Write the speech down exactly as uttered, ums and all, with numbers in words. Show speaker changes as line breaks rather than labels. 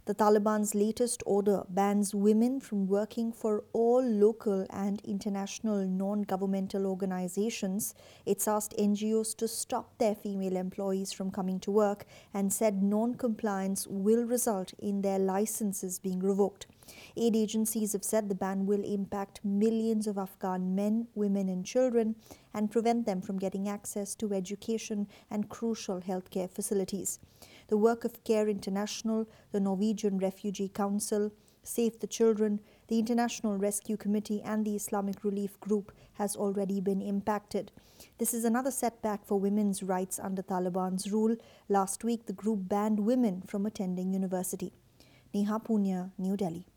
The Taliban's latest order bans women from working for all local and international non-governmental organizations. It's asked N G Os to stop their female employees from coming to work and said non-compliance will result in their licenses being revoked. Aid agencies have said the ban will impact millions of Afghan men, women and children and prevent them from getting access to education and crucial healthcare facilities. The work of CARE International, the Norwegian Refugee Council, Save the Children, the International Rescue Committee and the Islamic Relief Group has already been impacted. This is another setback for women's rights under Taliban's rule. Last week, the group banned women from attending university. Neha Punya, New Delhi.